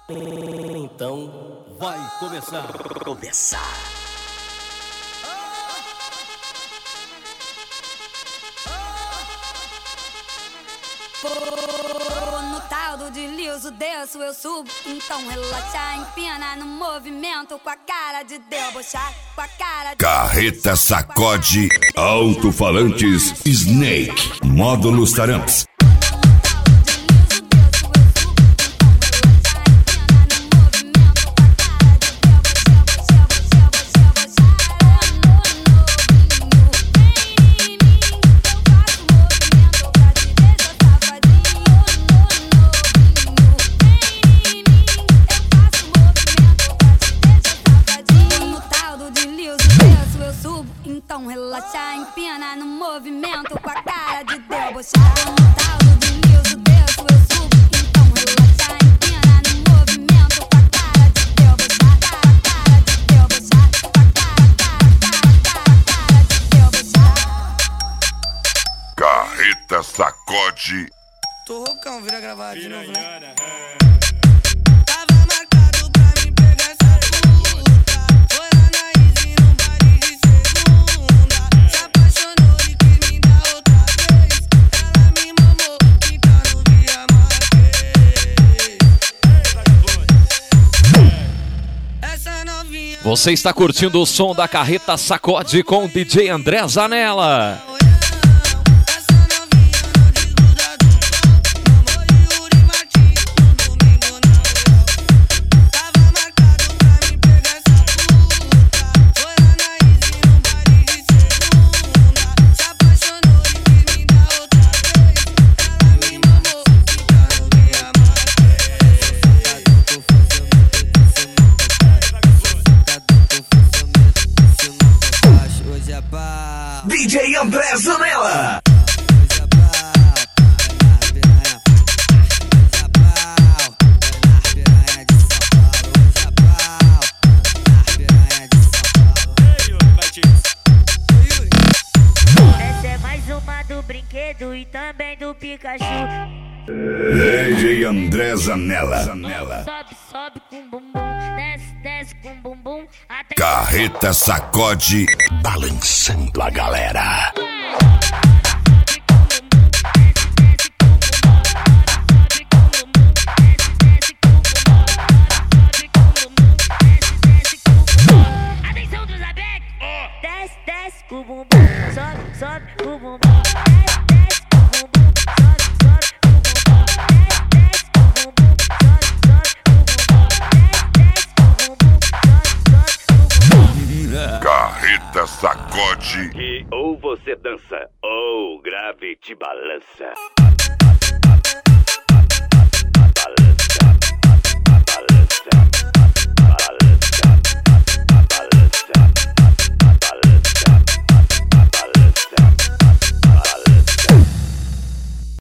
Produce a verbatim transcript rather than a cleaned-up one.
Então vai começar. Começar. No tal do deslizo, desço, eu subo. Então relaxa, empina no movimento. Com a cara de debochar, com a cara de... Carreta sacode, alto-falantes, Snake, módulos Taramps. Então relaxa, empina no movimento. Com a cara de debochar. No tal do deslizo, desço, eu subo. Então relaxa, empina no movimento. Com a cara de debochar, cara, cara de debochar. Com a cara, cara, cara, cara, cara de debochar. Carreta sacode. Tô roucão, vira gravar de novo, né? Você está curtindo o som da Carreta Sacode com o D J André Zanella. D J André Zanella. Essa é mais uma do brinquedo e também do Pikachu. D J André Zanella. Sobe, sobe com bumbum, desce, desce com bumbum. Até... Carreta sacode, balançando a galera. Atenção dos abex! Desce, desce com bumbum, sobe, sobe com bumbum. Desce, desce com bumbum, sobe, sobe com bumbum. Desce, desce com bumbum, sobe, sobe com bumbum. Desce, desce com bumbum, sobe, sobe com bumbum. Carreta sacode. Que ou você dança ou grave te balança.